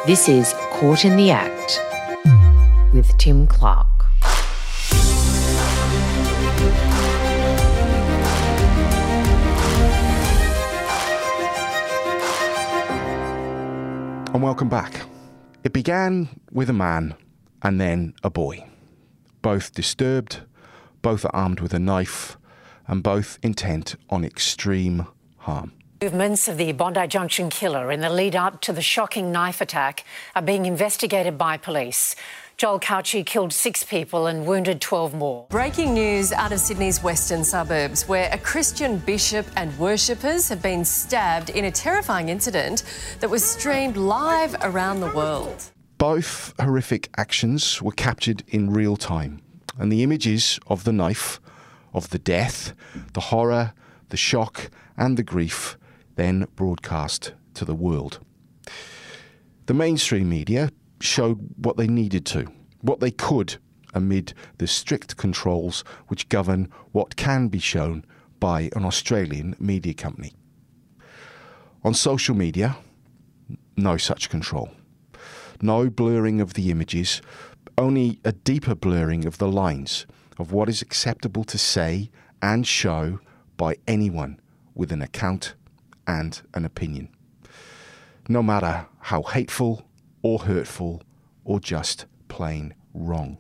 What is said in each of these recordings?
This is Caught in the Act with Tim Clark. And welcome back. It began with a man and then a boy. Both disturbed, both armed with a knife, and both intent on extreme harm. Movements of the Bondi Junction killer in the lead up to the shocking knife attack are being investigated by police. Joel Cauchi killed 6 people and wounded 12 more. Breaking news out of Sydney's western suburbs, where a Christian bishop and worshippers have been stabbed in a terrifying incident that was streamed live around the world. Both horrific actions were captured in real time, and the images of the knife, of the death, the horror, the shock, and the grief then broadcast to the world. The mainstream media showed what they needed to, what they could, amid the strict controls which govern what can be shown by an Australian media company. On social media, no such control. No blurring of the images, only a deeper blurring of the lines of what is acceptable to say and show by anyone with an account and an opinion, no matter how hateful or hurtful or just plain wrong.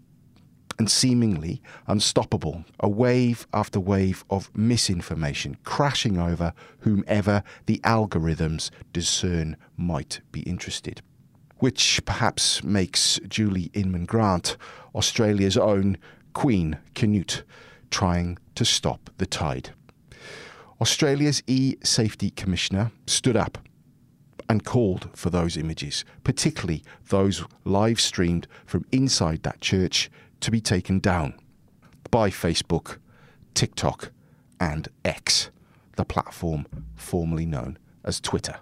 And seemingly unstoppable, a wave after wave of misinformation crashing over whomever the algorithms discern might be interested. Which perhaps makes Julie Inman-Grant Australia's own Queen Canute, trying to stop the tide. Australia's e-safety commissioner stood up and called for those images, particularly those live-streamed from inside that church, to be taken down by Facebook, TikTok and X, the platform formerly known as Twitter.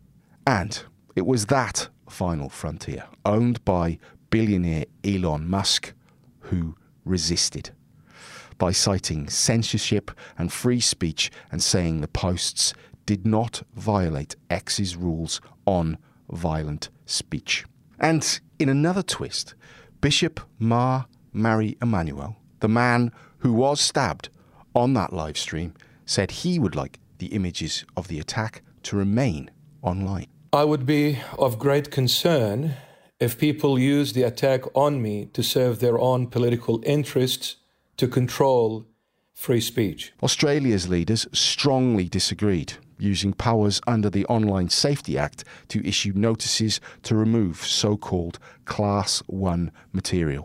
And it was that final frontier, owned by billionaire Elon Musk, who resisted by citing censorship and free speech and saying the posts did not violate X's rules on violent speech. And in another twist, Bishop Mari Emanuel, the man who was stabbed on that live stream, said he would like the images of the attack to remain online. I would be of great concern if people use the attack on me to serve their own political interests, to control free speech. Australia's leaders strongly disagreed, using powers under the Online Safety Act to issue notices to remove so-called Class 1 material.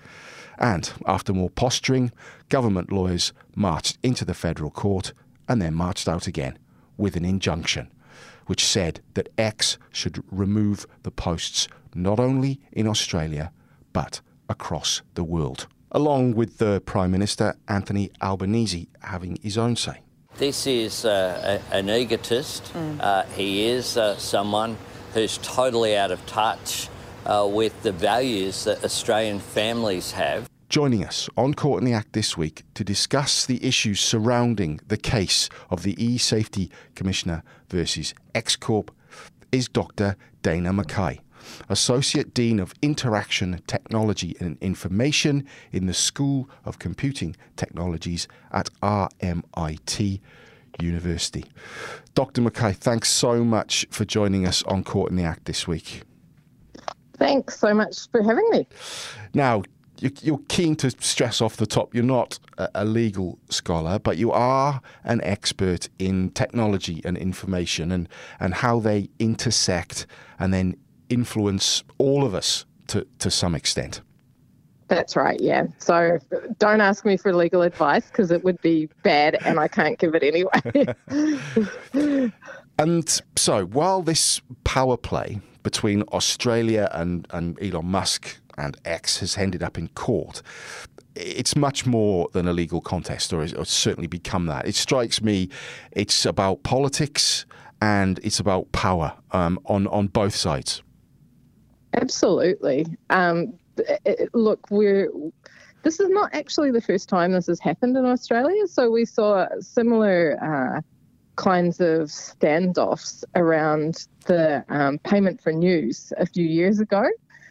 And after more posturing, government lawyers marched into the federal court and then marched out again with an injunction, which said that X should remove the posts not only in Australia, but across the world, along with the Prime Minister, Anthony Albanese, having his own say. This is an egotist. He is someone who's totally out of touch with the values that Australian families have. Joining us on Caught in the Act this week to discuss the issues surrounding the case of the E-Safety Commissioner versus X Corp is Dr. Dana Mackay, Associate Dean of Interaction, Technology and Information in the School of Computing Technologies at RMIT University. Dr. Mackay, thanks so much for joining us on Caught in the Act this week. Thanks so much for having me. Now, you're keen to stress off the top, you're not a legal scholar, but you are an expert in technology and information and how they intersect and then influence all of us to some extent. That's right, yeah. So don't ask me for legal advice because it would be bad and I can't give it anyway. And so while this power play between Australia and Elon Musk and X has ended up in court, it's much more than a legal contest, or it's certainly become that. It strikes me it's about politics and it's about power on both sides. Absolutely. Look, this is not actually the first time this has happened in Australia. So we saw similar kinds of standoffs around the payment for news a few years ago.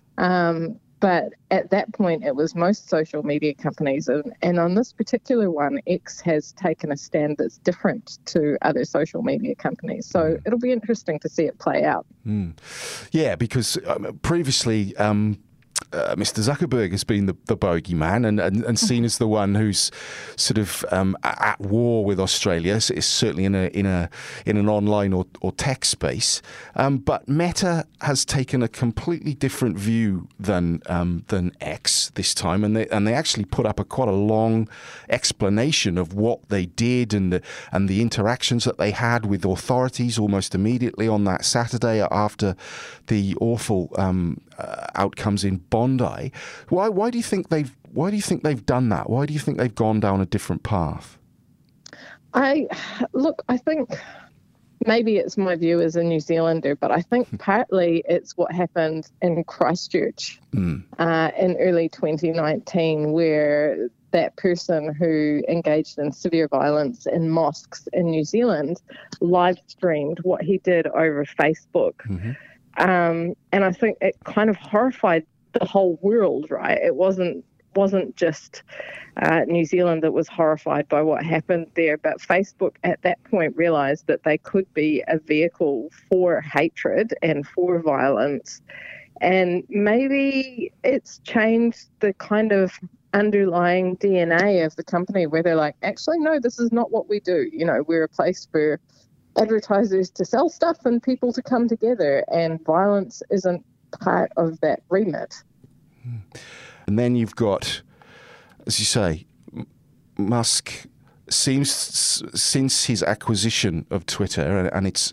But at that point, it was most social media companies. And on this particular one, X has taken a stand that's different to other social media companies. So it'll be interesting to see it play out. Yeah, because previously... Mr. Zuckerberg has been the bogeyman and seen as the one who's sort of at war with Australia. So it's certainly in an online or tech space. But Meta has taken a completely different view than X this time, and they actually put up quite a long explanation of what they did and the interactions that they had with authorities almost immediately on that Saturday after the awful outcomes in Bondi. Why do you think they've done that? Why do you think they've gone down a different path? I think maybe it's my view as a New Zealander, but I think partly it's what happened in Christchurch in early 2019, where that person who engaged in severe violence in mosques in New Zealand live streamed what he did over Facebook. And I think it kind of horrified the whole world, right? It wasn't just New Zealand that was horrified by what happened there, but Facebook at that point realised that they could be a vehicle for hatred and for violence. And maybe it's changed the kind of underlying DNA of the company where they're like, actually, no, this is not what we do. You know, we're a place for advertisers to sell stuff and people to come together, and violence isn't part of that remit. And then you've got, as you say, Musk seems, since his acquisition of Twitter and its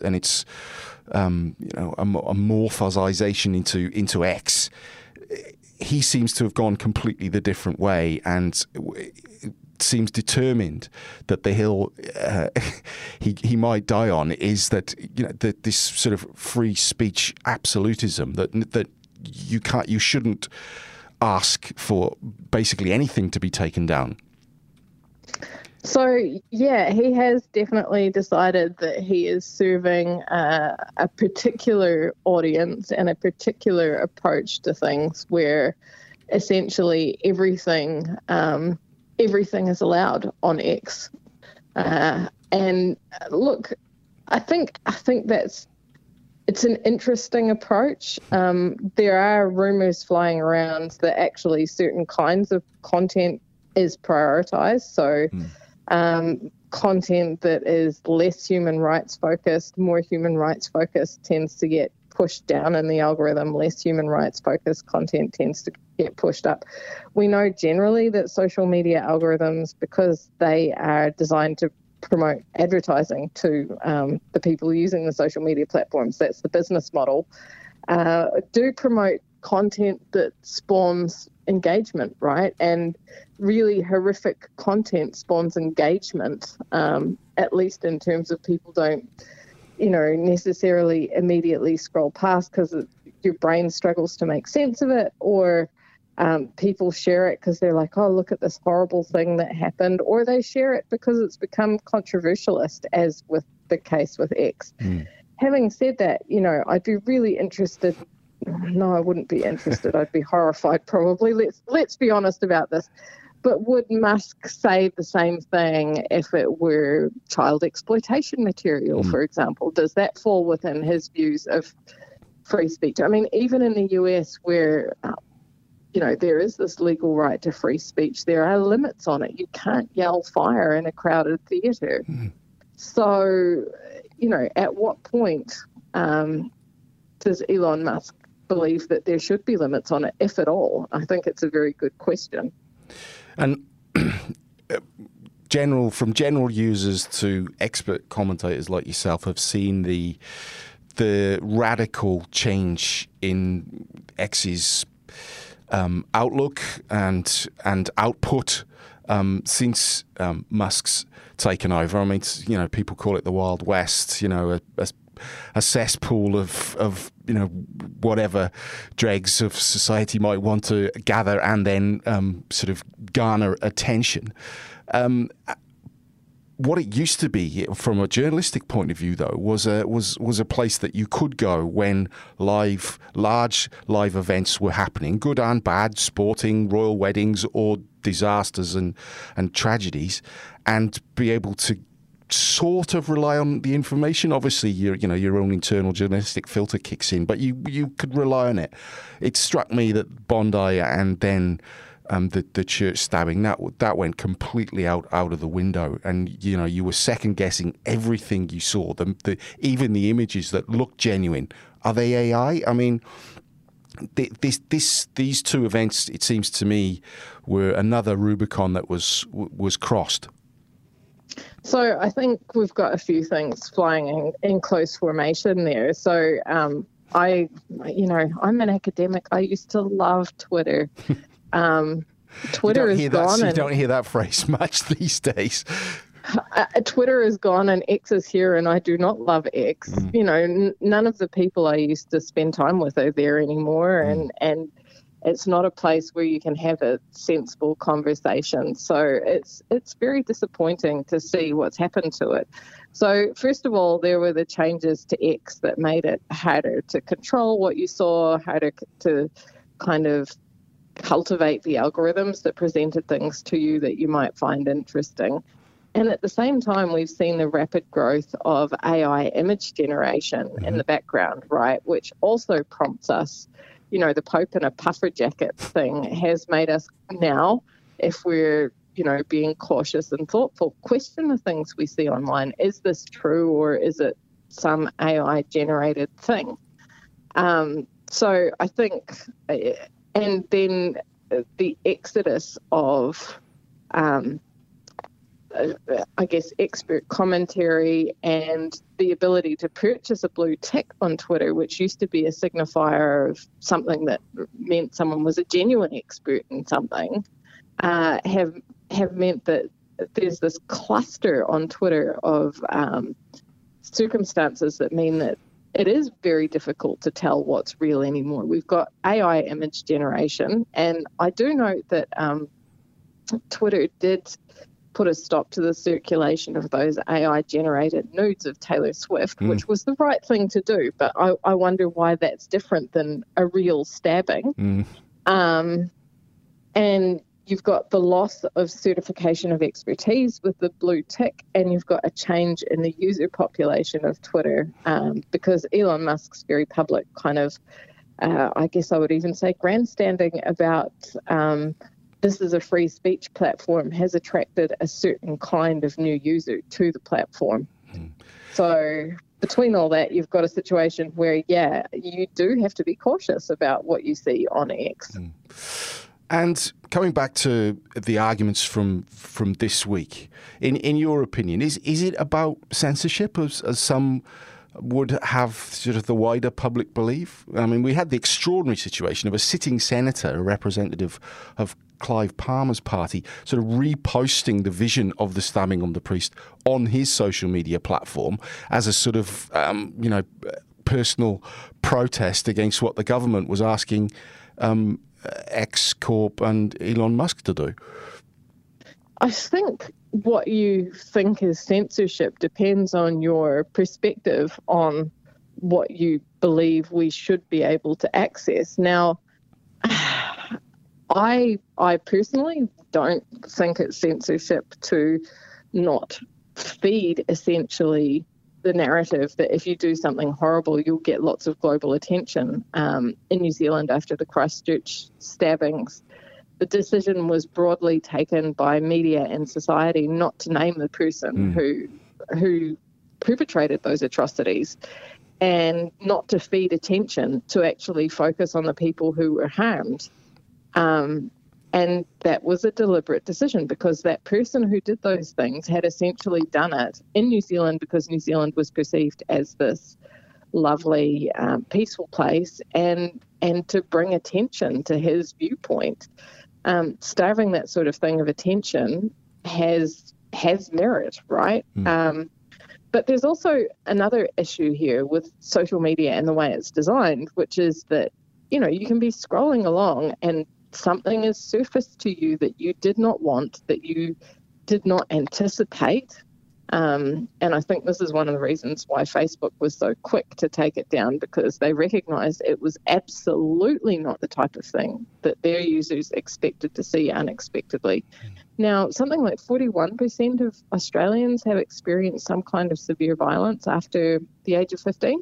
amorphization into X, he seems to have gone completely the different way and seems determined that the hill he might die on is that, you know, that this sort of free speech absolutism that you shouldn't ask for basically anything to be taken down. So, yeah, he has definitely decided that he is serving a particular audience and a particular approach to things where essentially everything is allowed on X. And look, I think it's an interesting approach. There are rumours flying around that actually certain kinds of content is prioritised. So content that is less human rights focused, more human rights focused tends to get pushed down in the algorithm. Less human rights focused content tends to get pushed up. We know generally that social media algorithms, because they are designed to promote advertising to the people using the social media platforms, that's the business model, do promote content that spawns engagement, right? And really horrific content spawns engagement, at least in terms of people don't, necessarily immediately scroll past because your brain struggles to make sense of it, or people share it because they're like, oh, look at this horrible thing that happened, or they share it because it's become controversialist, as with the case with X. Having said that, I'd be really interested. No, I wouldn't be interested. I'd be horrified, probably. Let's be honest about this. But would Musk say the same thing if it were child exploitation material, for example? Does that fall within his views of free speech? I mean, even in the US where, there is this legal right to free speech, there are limits on it. You can't yell fire in a crowded theatre. So, at what point does Elon Musk believe that there should be limits on it, if at all? I think it's a very good question. And from general users to expert commentators like yourself have seen the radical change in X's outlook and output since Musk's taken over. I mean, people call it the Wild West. A cesspool of whatever dregs of society might want to gather and then sort of garner attention. what it used to be, from a journalistic point of view, though, was a place that you could go when large live events were happening, good and bad, sporting, royal weddings, or disasters and tragedies, and be able to sort of rely on the information. Obviously, your own internal journalistic filter kicks in, but you could rely on it. It struck me that Bondi and then the church stabbing, that went completely out of the window, and you were second guessing everything you saw. Even the images that looked genuine, are they AI? I mean, these two events, it seems to me, were another Rubicon that was crossed. So I think we've got a few things flying in close formation there. So I'm an academic. I used to love Twitter. Twitter is gone. You don't hear that phrase much these days. Twitter is gone and X is here, and I do not love X. None of the people I used to spend time with are there anymore, and it's not a place where you can have a sensible conversation. So it's very disappointing to see what's happened to it. So first of all, there were the changes to X that made it harder to control what you saw, harder to kind of cultivate the algorithms that presented things to you that you might find interesting. And at the same time, we've seen the rapid growth of AI image generation in the background, right, which also prompts us. The Pope in a puffer jacket thing has made us now, if we're, being cautious and thoughtful, question the things we see online. Is this true, or is it some AI-generated thing? So I think, and then the exodus of expert commentary and the ability to purchase a blue tick on Twitter, which used to be a signifier of something that meant someone was a genuine expert in something, have meant that there's this cluster on Twitter of circumstances that mean that it is very difficult to tell what's real anymore. We've got AI image generation, and I do note that Twitter did put a stop to the circulation of those AI-generated nudes of Taylor Swift, which was the right thing to do. But I wonder why that's different than a real stabbing. And you've got the loss of certification of expertise with the blue tick, and you've got a change in the user population of Twitter because Elon Musk's very public kind of, I guess I would even say, grandstanding about this is a free speech platform has attracted a certain kind of new user to the platform. So between all that, you've got a situation where, you do have to be cautious about what you see on X. And coming back to the arguments from this week, in your opinion, is it about censorship, as some would have sort of the wider public believe? I mean, we had the extraordinary situation of a sitting senator, a representative of Clive Palmer's party, sort of reposting the vision of the stabbing of the priest on his social media platform as a sort of, personal protest against what the government was asking X Corp and Elon Musk to do. I think what you think is censorship depends on your perspective on what you believe we should be able to access. Now, I personally don't think it's censorship to not feed essentially the narrative that if you do something horrible, you'll get lots of global attention. In New Zealand, after the Christchurch stabbings, the decision was broadly taken by media and society not to name the person who perpetrated those atrocities, and not to feed attention, to actually focus on the people who were harmed. And that was a deliberate decision, because that person who did those things had essentially done it in New Zealand because New Zealand was perceived as this lovely, peaceful place, and to bring attention to his viewpoint. Starving that sort of thing of attention has merit, right? But there's also another issue here with social media and the way it's designed, which is that, you can be scrolling along and something is surfaced to you that you did not want, that you did not anticipate, And I think this is one of the reasons why Facebook was so quick to take it down, because they recognised it was absolutely not the type of thing that their users expected to see unexpectedly. Now, something like 41% of Australians have experienced some kind of severe violence after the age of 15.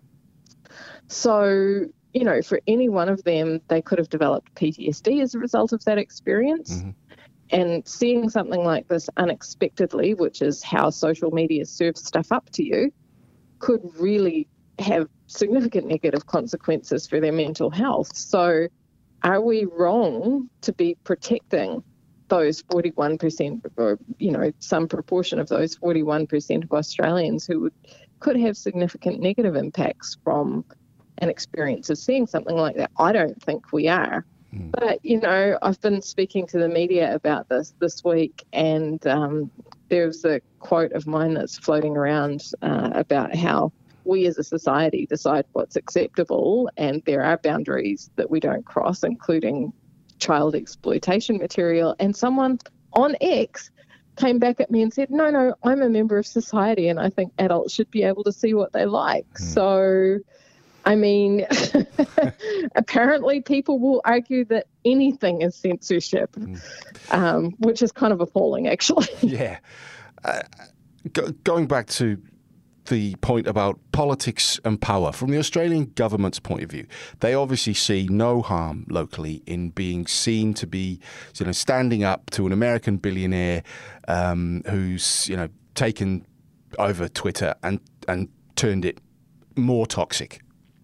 So, you know, for any one of them, they could have developed PTSD as a result of that experience. Mm-hmm. And seeing something like this unexpectedly, which is how social media serves stuff up to you, could really have significant negative consequences for their mental health. So are we wrong to be protecting those 41%, or, you know, some proportion of those 41% of Australians who could have significant negative impacts from an experience of seeing something like that? I don't think we are. But, you know, I've been speaking to the media about this week, and there's a quote of mine that's floating around about how we as a society decide what's acceptable, and there are boundaries that we don't cross, including child exploitation material. And someone on X came back at me and said, no, I'm a member of society and I think adults should be able to see what they like. So, I mean, apparently people will argue that anything is censorship, which is kind of appalling, actually. Yeah. Going back to the point about politics and power, from the Australian government's point of view, they obviously see no harm locally in being seen to be, you know, standing up to an American billionaire who's, you know, taken over Twitter and turned it more toxic.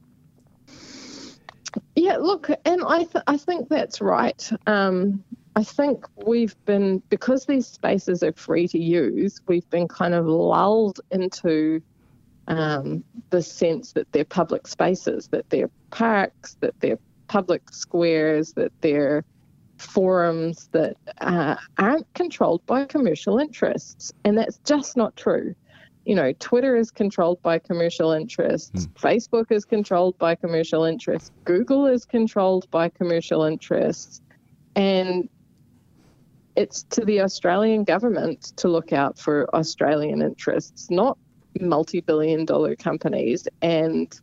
Yeah, look, and I think that's right. I think we've been, because these spaces are free to use, we've been kind of lulled into the sense that they're public spaces, that they're parks, that they're public squares, that they're forums that aren't controlled by commercial interests. And that's just not true. You know, Twitter is controlled by commercial interests. Facebook is controlled by commercial interests. Google is controlled by commercial interests. And it's to the Australian government to look out for Australian interests, not multi-billion-dollar companies. And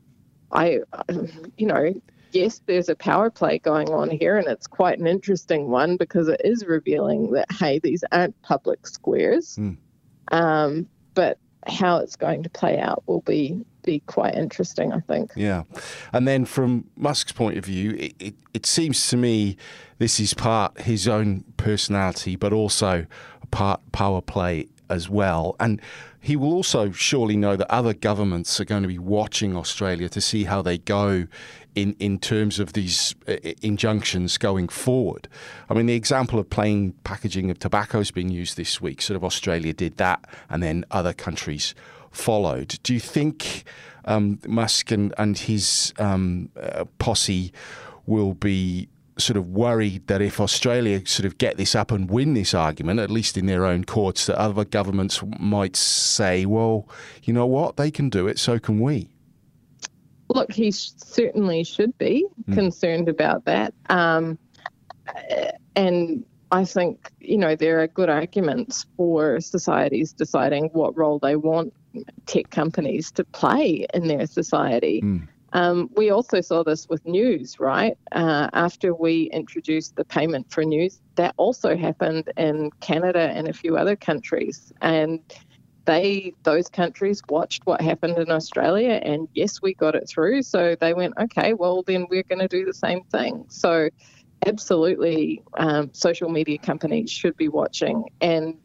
yes, there's a power play going on here, and it's quite an interesting one because it is revealing that, hey, these aren't public squares. But how it's going to play out will be quite interesting, I think. Yeah. And then from Musk's point of view, it seems to me this is part his own personality, but also a part power play as well. And he will also surely know that other governments are going to be watching Australia to see how they go in terms of these injunctions going forward. I mean, the example of plain packaging of tobacco has been used this week. Sort of Australia did that, and then other countries followed. Do you think Musk and his posse will be sort of worried that if Australia sort of get this up and win this argument, at least in their own courts, that other governments might say, well, you know what, they can do it, so can we? Look, he certainly should be concerned about that. And I think, you know, there are good arguments for societies deciding what role they want tech companies to play in their society. We also saw this with news, right? After we introduced the payment for news, that also happened in Canada and a few other countries. And those countries watched what happened in Australia, and yes, we got it through. So they went, okay, well, then we're going to do the same thing. So absolutely, social media companies should be watching and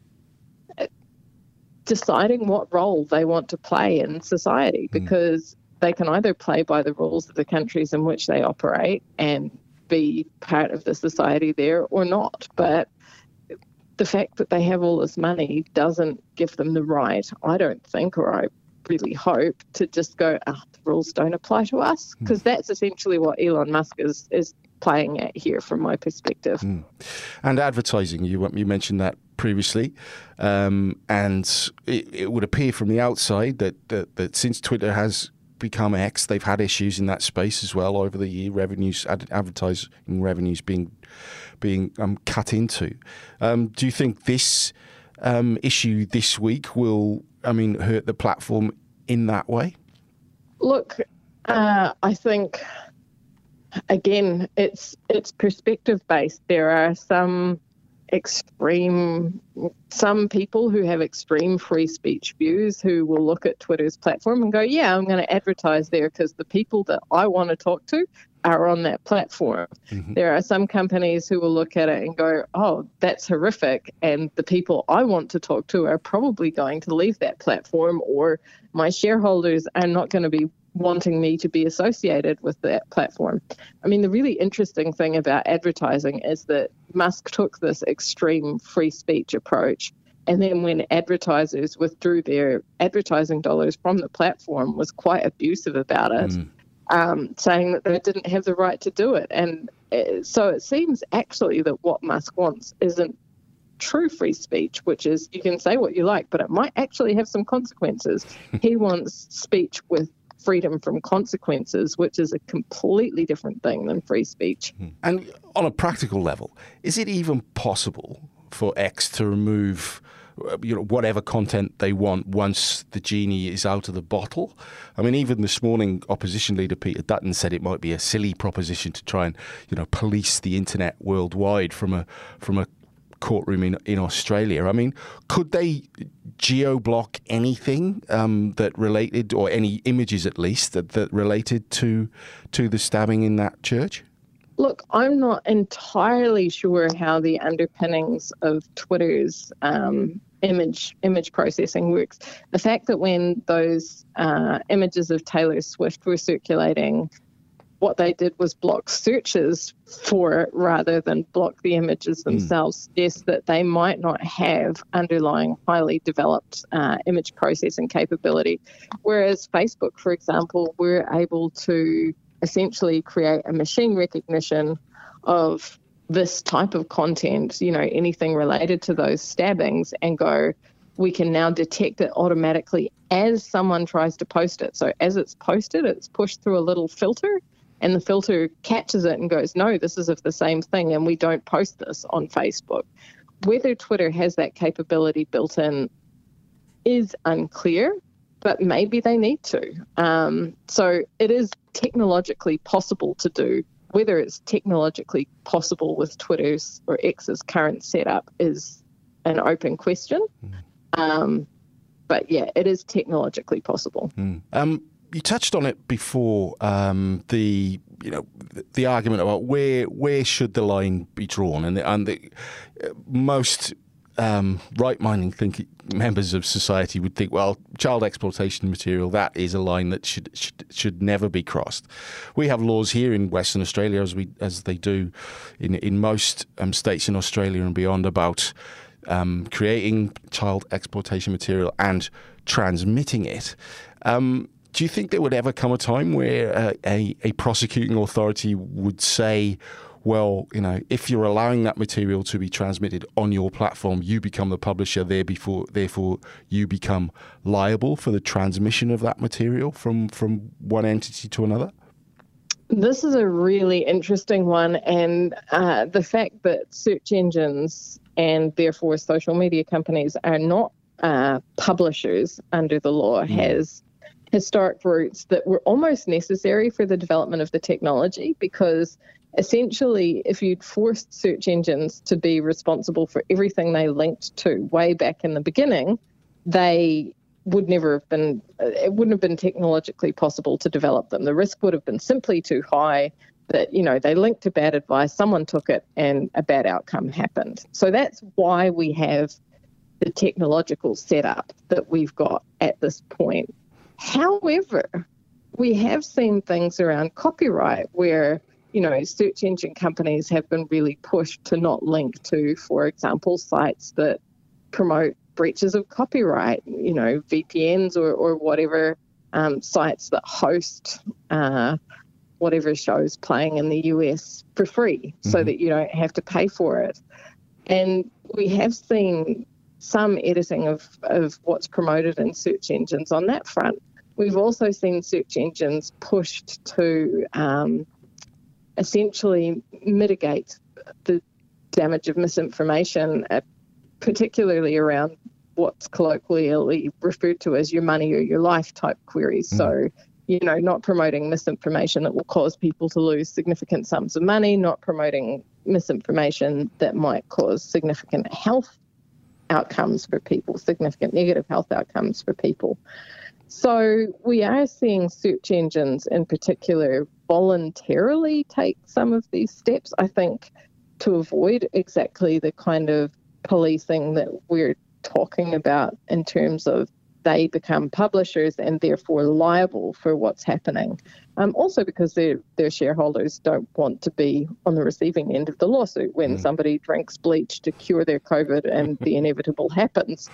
deciding what role they want to play in society, because they can either play by the rules of the countries in which they operate and be part of the society there or not. But the fact that they have all this money doesn't give them the right, I don't think, or I really hope, to just go, the rules don't apply to us, because that's essentially what Elon Musk is playing at here from my perspective. And advertising, you mentioned that previously, and it would appear from the outside that since Twitter has become X, they've had issues in that space as well over the year, advertising revenues being cut into. Do you think this issue this week will, hurt the platform in that way? Look, I think, again, it's perspective-based. There are some people who have extreme free speech views who will look at Twitter's platform and go, yeah, I'm going to advertise there because the people that I want to talk to are on that platform. Mm-hmm. There are some companies who will look at it and go, oh, that's horrific, and the people I want to talk to are probably going to leave that platform, or my shareholders are not going to be wanting me to be associated with that platform. The really interesting thing about advertising is that Musk took this extreme free speech approach, and then when advertisers withdrew their advertising dollars from the platform, was quite abusive about it, saying that they didn't have the right to do it. And so it seems actually that what Musk wants isn't true free speech, which is you can say what you like, but it might actually have some consequences. He wants speech with freedom from consequences, which is a completely different thing than free speech. And on a practical level, is it even possible for X to remove whatever content they want once the genie is out of the bottle? Even this morning, opposition leader Peter Dutton said it might be a silly proposition to try and police the internet worldwide from a courtroom in Australia. Could they geo-block anything that related, or any images at least, that related to the stabbing in that church? Look, I'm not entirely sure how the underpinnings of Twitter's image processing works. The fact that when those images of Taylor Swift were circulating, what they did was block searches for it rather than block the images themselves, suggests that they might not have underlying highly developed image processing capability. Whereas Facebook, for example, were able to essentially create a machine recognition of this type of content, anything related to those stabbings, and go, we can now detect it automatically as someone tries to post it. So as it's posted, it's pushed through a little filter, and the filter catches it and goes, no, this is of the same thing, and we don't post this on Facebook. Whether Twitter has that capability built in is unclear, but maybe they need to. So it is technologically possible to do. Whether it's technologically possible with Twitter's or X's current setup is an open question. But yeah, it is technologically possible. You touched on it before, the argument about where should the line be drawn, and the most right-minded members of society would think, well, child exploitation material, that is a line that should never be crossed. We have laws here in Western Australia, as they do in most states in Australia and beyond, about creating child exploitation material and transmitting it. Do you think there would ever come a time where a prosecuting authority would say, well, if you're allowing that material to be transmitted on your platform, you become the publisher, therefore you become liable for the transmission of that material from one entity to another? This is a really interesting one, and the fact that search engines and therefore social media companies are not publishers under the law has historic roots that were almost necessary for the development of the technology, because essentially if you'd forced search engines to be responsible for everything they linked to way back in the beginning, it wouldn't have been technologically possible to develop them. The risk would have been simply too high that, they linked to bad advice, someone took it, and a bad outcome happened. So that's why we have the technological setup that we've got at this point. However, we have seen things around copyright where, search engine companies have been really pushed to not link to, for example, sites that promote breaches of copyright, VPNs or whatever, sites that host whatever show's playing in the US for free so that you don't have to pay for it. And we have seen some editing of what's promoted in search engines on that front. We've also seen search engines pushed to essentially mitigate the damage of misinformation particularly around what's colloquially referred to as your money or your life type queries. So, not promoting misinformation that will cause people to lose significant sums of money, not promoting misinformation that might cause significant health outcomes for people, significant negative health outcomes for people. So we are seeing search engines in particular voluntarily take some of these steps, I think, to avoid exactly the kind of policing that we're talking about in terms of they become publishers and therefore liable for what's happening. Also because their shareholders don't want to be on the receiving end of the lawsuit when somebody drinks bleach to cure their COVID and the inevitable happens.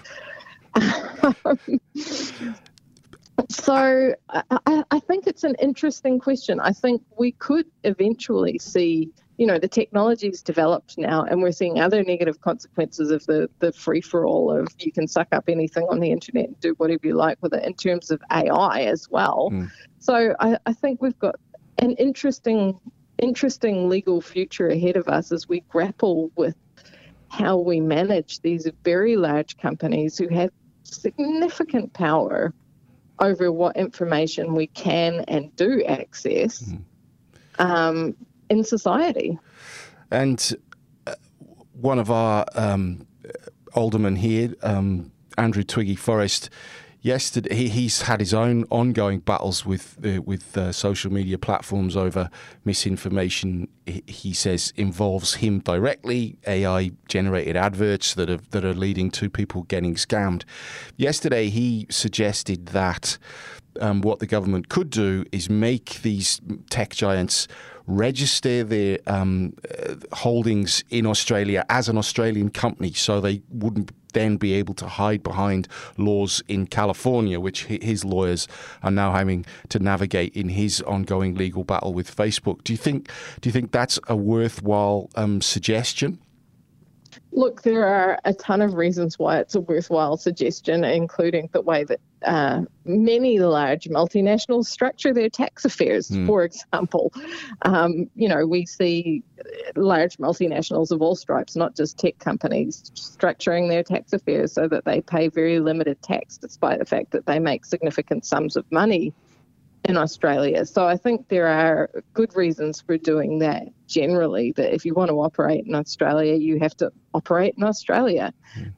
So I think it's an interesting question. I think we could eventually see, the technology's developed now, and we're seeing other negative consequences of the free-for-all of you can suck up anything on the internet and do whatever you like with it in terms of AI as well. So I think we've got an interesting legal future ahead of us as we grapple with how we manage these very large companies who have significant power over what information we can and do access in society. And one of our aldermen here, Andrew Twiggy Forrest, yesterday he's had his own ongoing battles with social media platforms over misinformation. He says involves him directly, AI-generated adverts that are leading to people getting scammed. Yesterday, he suggested that what the government could do is make these tech giants register their holdings in Australia as an Australian company, so they wouldn't then be able to hide behind laws in California, which his lawyers are now having to navigate in his ongoing legal battle with Facebook. Do you think that's a worthwhile suggestion? Look, there are a ton of reasons why it's a worthwhile suggestion, including the way that many large multinationals structure their tax affairs, for example. We see large multinationals of all stripes, not just tech companies, structuring their tax affairs so that they pay very limited tax, despite the fact that they make significant sums of money in Australia. So I think there are good reasons for doing that generally, that if you want to operate in Australia, you have to operate in Australia.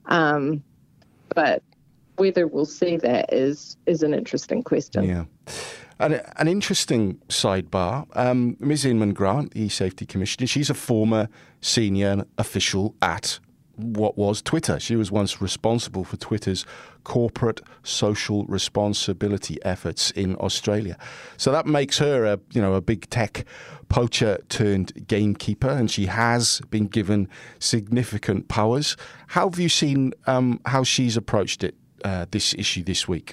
But whether we'll see that is an interesting question. Yeah. And an interesting sidebar, Ms. Inman Grant, the Safety Commissioner, she's a former senior official at what was Twitter. She was once responsible for Twitter's corporate social responsibility efforts in Australia. So that makes her a big tech poacher turned gamekeeper, and she has been given significant powers. How have you seen how she's approached it, this issue this week?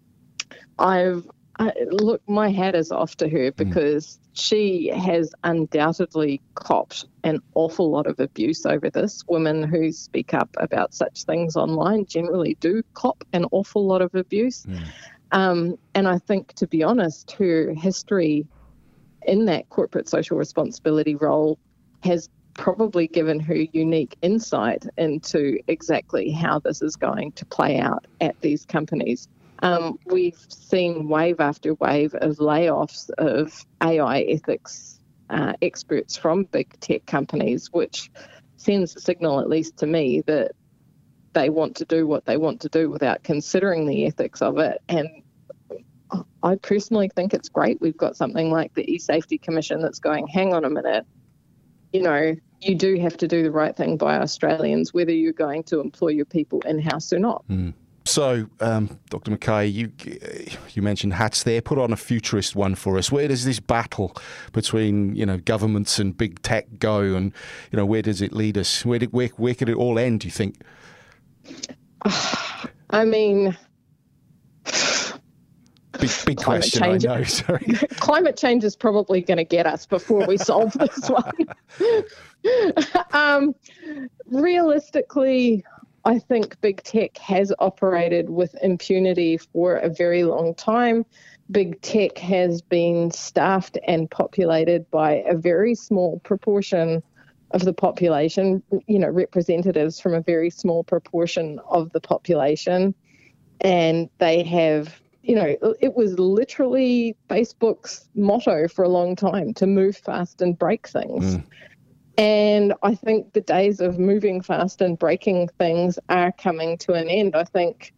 Look, my hat is off to her because she has undoubtedly copped an awful lot of abuse over this. Women who speak up about such things online generally do cop an awful lot of abuse. And I think, to be honest, her history in that corporate social responsibility role has probably given her unique insight into exactly how this is going to play out at these companies. We've seen wave after wave of layoffs of AI ethics experts from big tech companies, which sends a signal, at least to me, that they want to do what they want to do without considering the ethics of it. And I personally think it's great we've got something like the eSafety Commission that's going, hang on a minute, you do have to do the right thing by Australians, whether you're going to employ your people in-house or not. So, Dr. Mackay, you mentioned hats there. Put on a futurist one for us. Where does this battle between governments and big tech go, and where does it lead us? Where could it all end, do you think? I mean, big question. I know. Sorry. Climate change is probably going to get us before we solve this one. Realistically, I think big tech has operated with impunity for a very long time. Big tech has been staffed and populated by a very small proportion the population, representatives from a very small proportion of the population. And they have, it was literally Facebook's motto for a long time, to move fast and break things. And I think the days of moving fast and breaking things are coming to an end. I think,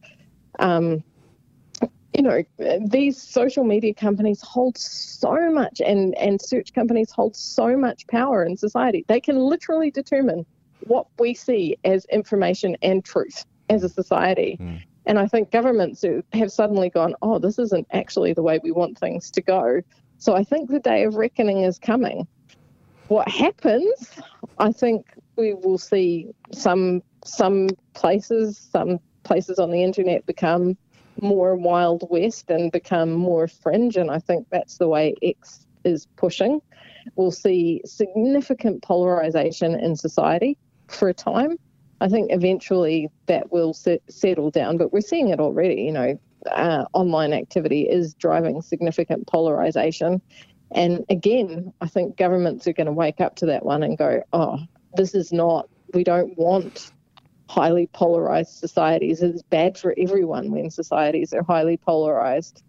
these social media companies hold so much, and search companies hold so much power in society. They can literally determine what we see as information and truth as a society. And I think governments have suddenly gone, oh, this isn't actually the way we want things to go. So I think the day of reckoning is coming. What happens, I think we will see some places on the internet become more Wild West and become more fringe, and I think that's the way X is pushing. We'll see significant polarization in society for a time. I think eventually that will settle down, but we're seeing it already. Online activity is driving significant polarization. And again, I think governments are going to wake up to that one and go, oh, we don't want highly polarized societies. It's bad for everyone when societies are highly polarized.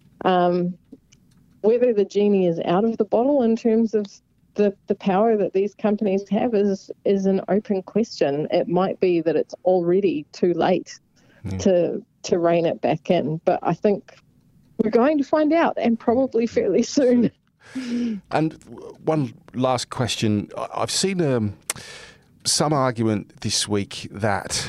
Whether the genie is out of the bottle in terms of the power that these companies have is an open question. It might be that it's already too late to rein it back in, but I think we're going to find out, and probably fairly soon. And one last question. I've seen some argument this week that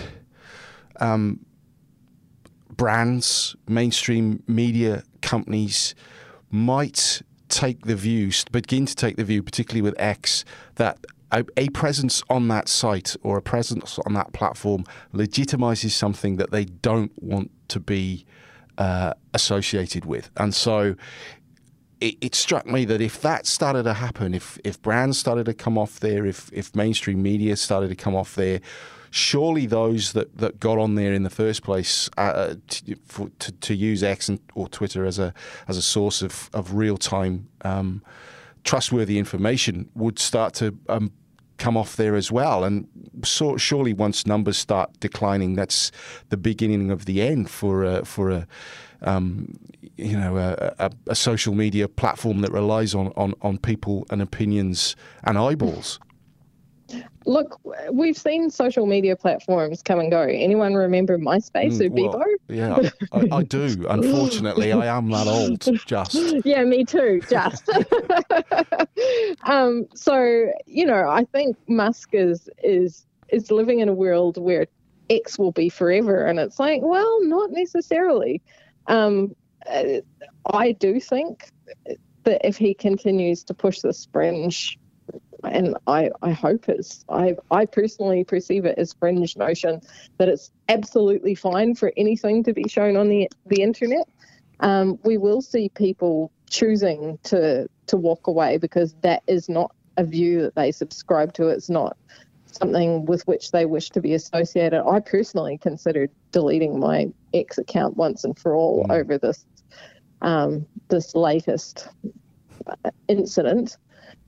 brands, mainstream media companies might begin to take the view, particularly with X, that a presence on that site or a presence on that platform legitimizes something that they don't want to be associated with. And so it struck me that if that started to happen, if brands started to come off there, if mainstream media started to come off there, surely those that got on there in the first place to use X or Twitter as a source of real time trustworthy information would start to come off there as well. And so surely once numbers start declining, that's the beginning of the end for a social media platform that relies on people and opinions and eyeballs. Look, we've seen social media platforms come and go. Anyone remember MySpace or Bebo? Yeah, I do. Unfortunately, I am that old, just. Yeah, me too, just. So, I think Musk is living in a world where X will be forever. And it's like, well, not necessarily. I do think that if he continues to push this fringe, and I hope I personally perceive it as fringe notion, that it's absolutely fine for anything to be shown on the internet. We will see people choosing to walk away because that is not a view that they subscribe to. It's not something with which they wish to be associated. I personally considered deleting my X account once and for all over this latest incident.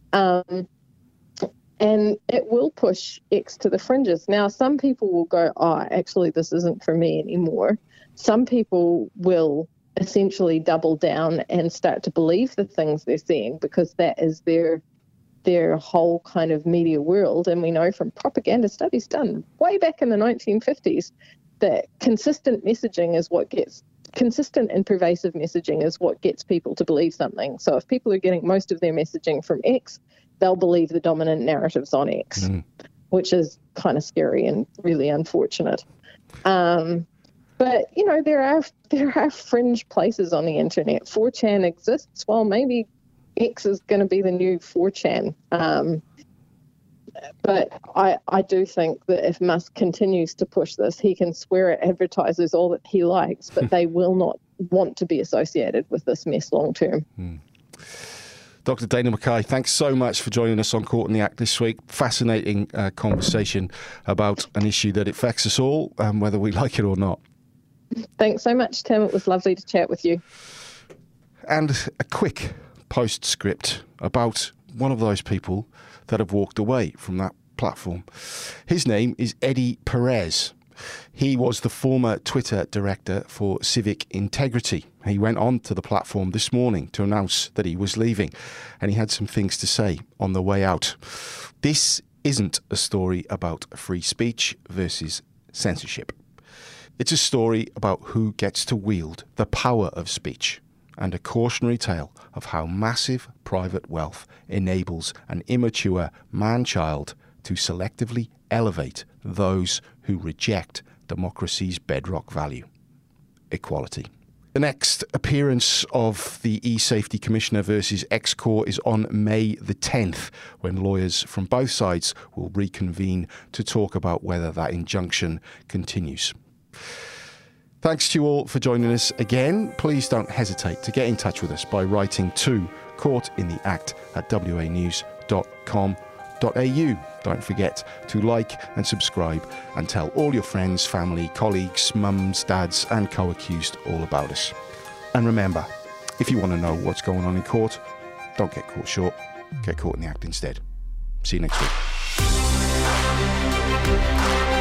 And it will push X to the fringes. Now, some people will go, oh, actually, this isn't for me anymore. Some people will essentially double down and start to believe the things they're seeing because that is their whole kind of media world. And we know from propaganda studies done way back in the 1950s that consistent and pervasive messaging is what gets people to believe something. So if people are getting most of their messaging from X, they'll believe the dominant narratives on X, which is kind of scary and really unfortunate. But, there are fringe places on the internet. 4chan exists. Well, maybe X is going to be the new 4chan. But I do think that if Musk continues to push this, he can swear at advertisers all that he likes, but they will not want to be associated with this mess long term. Dr. Dana Mackay, thanks so much for joining us on Caught in the Act this week. Fascinating conversation about an issue that affects us all, whether we like it or not. Thanks so much, Tim. It was lovely to chat with you. And a quick postscript about one of those people that have walked away from that platform. His name is Eddie Perez. He was the former Twitter director for Civic Integrity. He went on to the platform this morning to announce that he was leaving, and he had some things to say on the way out. This isn't a story about free speech versus censorship. It's a story about who gets to wield the power of speech, and a cautionary tale of how massive private wealth enables an immature man-child to selectively elevate those who reject democracy's bedrock value, equality. The next appearance of the eSafety Commissioner versus Xcore is on May the 10th, when lawyers from both sides will reconvene to talk about whether that injunction continues. Thanks to you all for joining us again. Please don't hesitate to get in touch with us by writing to courtintheact@wanews.com.au. Don't forget to like and subscribe and tell all your friends, family, colleagues, mums, dads and co-accused all about us. And remember, if you want to know what's going on in court, don't get caught short, get caught in the act instead. See you next week.